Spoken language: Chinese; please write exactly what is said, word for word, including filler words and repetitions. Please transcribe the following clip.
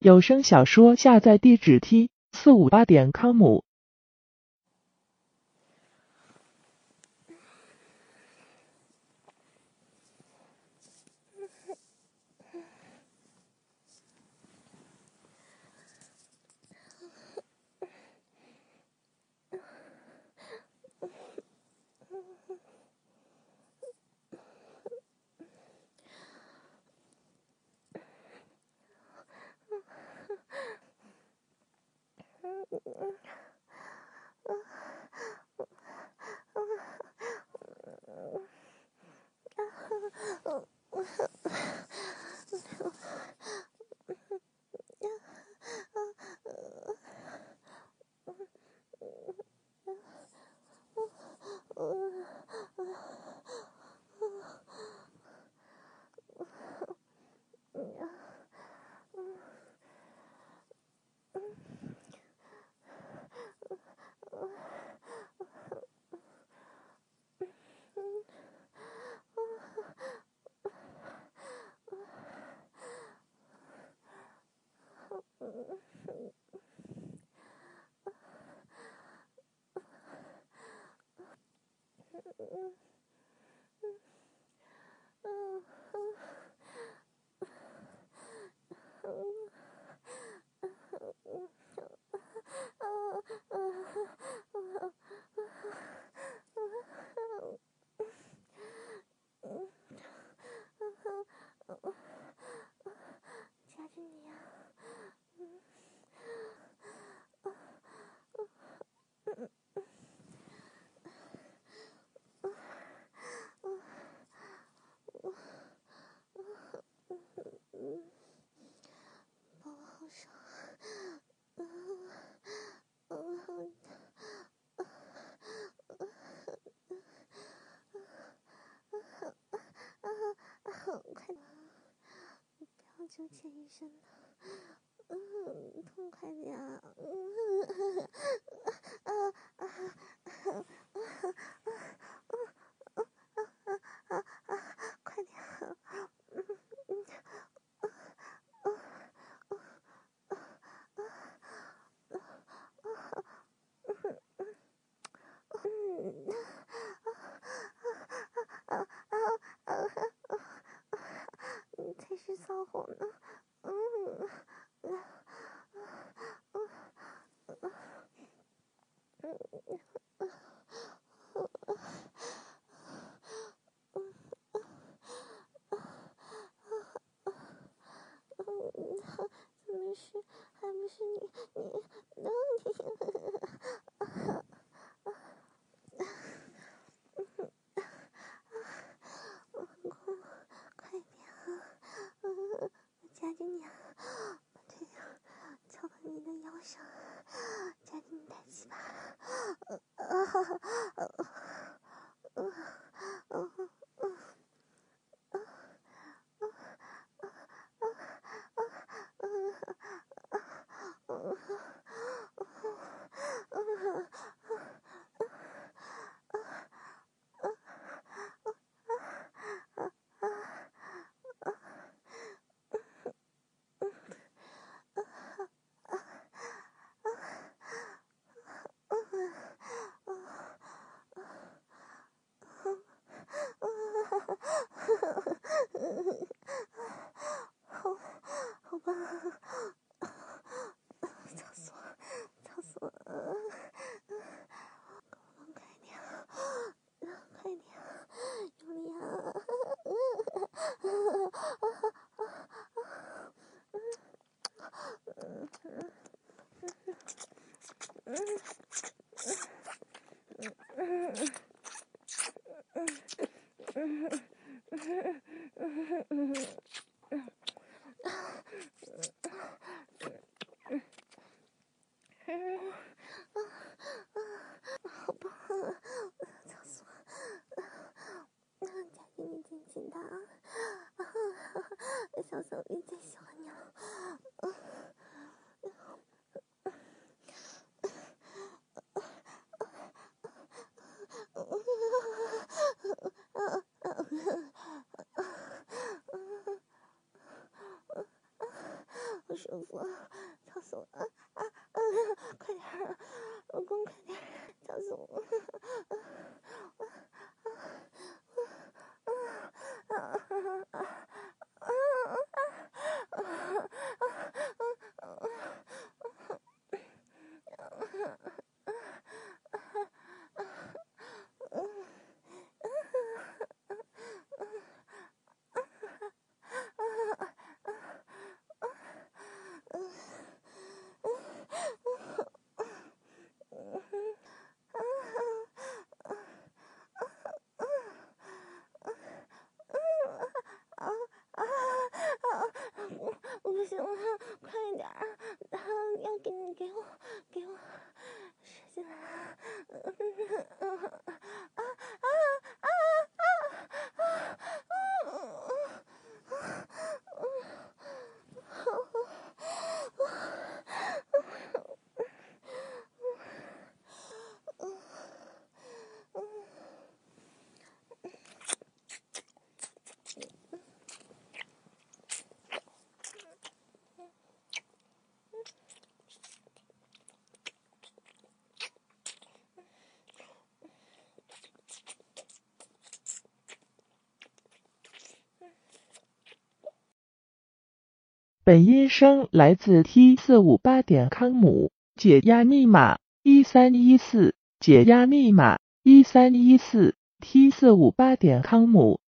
有声小说下载地址 t 四五八点 com。 就欠医生的，嗯，痛快点啊，嗯，啊啊啊啊啊！快点，嗯嗯啊啊啊啊啊啊！你才是骚货呢，嗯，嗯嗯嗯嗯。怎么是，还不是你，你，那你，老公，快点啊，我夹紧你啊，把这个翘到你的腰上，夹紧你抬起吧，啊啊啊啊啊啊！好，好吧，吵死我，吵死我了！快点，快点，用力啊！好吧，吵死我了！夹紧你紧紧的啊！小手臂最喜欢你了。 舒服，操死我！啊啊啊！快点儿，老公，快点儿，操死我！啊啊啊啊啊啊啊啊啊！我我不行了，快点儿！然后要给你给我给我射进来！啊啊啊啊啊本音声来自 T 四五八 点 com， 解压密码一三一四，解压密码一三一四 T 四五八 点 com。